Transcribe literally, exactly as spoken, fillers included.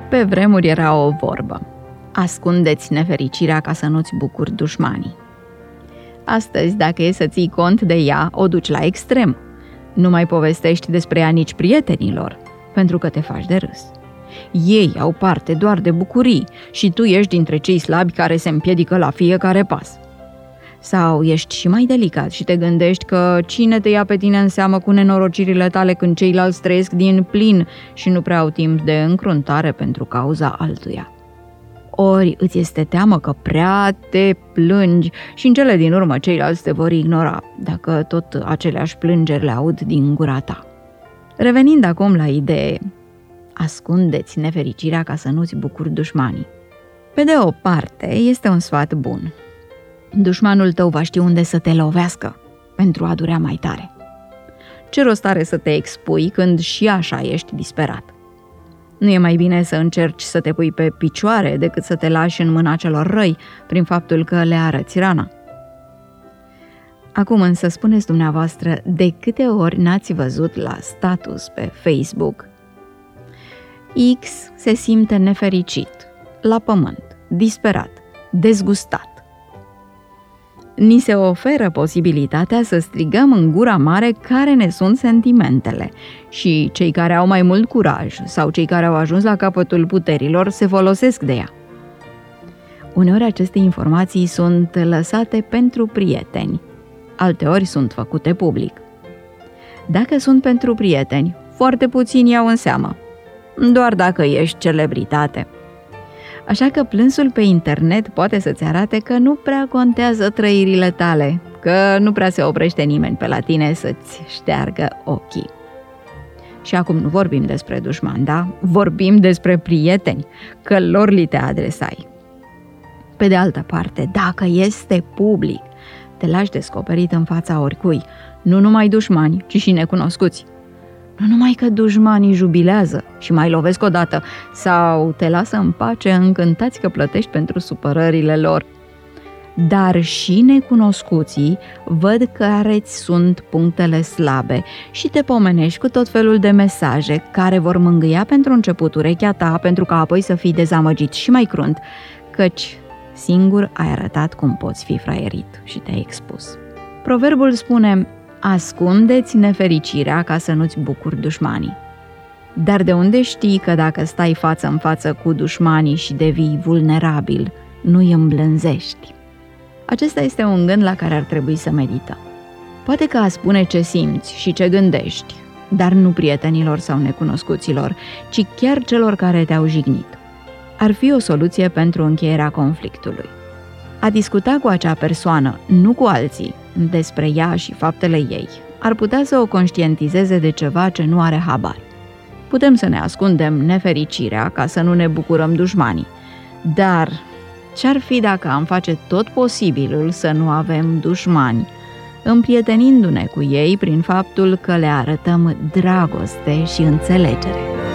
Pe vremuri era o vorbă: ascundeți nefericirea ca să nu-ți bucuri dușmanii. Astăzi, dacă e să ții cont de ea, o duci la extrem. Nu mai povestești despre ea nici prietenilor, pentru că te faci de râs. Ei au parte doar de bucurii și tu ești dintre cei slabi care se împiedică la fiecare pas. Sau ești și mai delicat și te gândești că cine te ia pe tine în seamă cu nenorocirile tale când ceilalți trăiesc din plin și nu prea au timp de încruntare pentru cauza altuia. Ori îți este teamă că prea te plângi și în cele din urmă ceilalți te vor ignora, dacă tot aceleași plângeri le aud din gura ta. Revenind acum la idee, ascundeți nefericirea ca să nu-ți bucuri dușmanii. Pe de o parte, este un sfat bun. Dușmanul tău va ști unde să te lovească pentru a durea mai tare. Ce rost are să te expui când și așa ești disperat? Nu e mai bine să încerci să te pui pe picioare decât să te lași în mâna celor răi prin faptul că le arăți rana? Acum însă spuneți dumneavoastră de câte ori n-ați văzut la status pe Facebook: X se simte nefericit, la pământ, disperat, dezgustat. Ni se oferă posibilitatea să strigăm în gura mare care ne sunt sentimentele și cei care au mai mult curaj sau cei care au ajuns la capătul puterilor se folosesc de ea. Uneori aceste informații sunt lăsate pentru prieteni, alteori sunt făcute public. Dacă sunt pentru prieteni, foarte puțini iau în seamă, doar dacă ești celebritate. Așa că plânsul pe internet poate să-ți arate că nu prea contează trăirile tale, că nu prea se oprește nimeni pe la tine să-ți șteargă ochii. Și acum nu vorbim despre dușmani, da? Vorbim despre prieteni, că lor li te adresai. Pe de altă parte, dacă este public, te lași descoperit în fața oricui, nu numai dușmani, ci și necunoscuți. Nu numai că dușmanii jubilează și mai lovesc odată sau te lasă în pace încântați că plătești pentru supărările lor, dar și necunoscuții văd care-ți sunt punctele slabe și te pomenești cu tot felul de mesaje care vor mângâia pentru început urechea ta, pentru ca apoi să fii dezamăgit și mai crunt, căci singur ai arătat cum poți fi fraierit și te-ai expus. Proverbul spune: ascundeți nefericirea ca să nu-ți bucuri dușmanii. Dar de unde știi că dacă stai față în față cu dușmanii și devii vulnerabil, nu îi îmblânzești? Acesta este un gând la care ar trebui să medităm. Poate că a spune ce simți și ce gândești, dar nu prietenilor sau necunoscuților, ci chiar celor care te-au jignit, ar fi o soluție pentru încheierea conflictului. A discuta cu acea persoană, nu cu alții, despre ea și faptele ei, ar putea să o conștientizeze de ceva ce nu are habar. Putem să ne ascundem nefericirea ca să nu ne bucurăm dușmanii, dar ce-ar fi dacă am face tot posibilul să nu avem dușmani, împrietenindu-ne cu ei prin faptul că le arătăm dragoste și înțelegere?